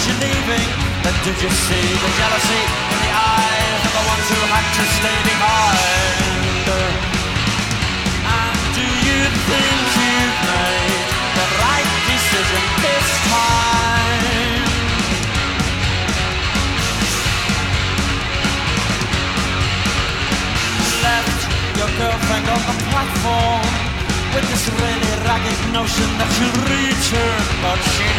you're leaving, then did you see the jealousy in the eyes of the ones who had to stay behind? And do you think you've made the right decision this time? Left your girlfriend on the platform with this really ragged notion that she'll return, but she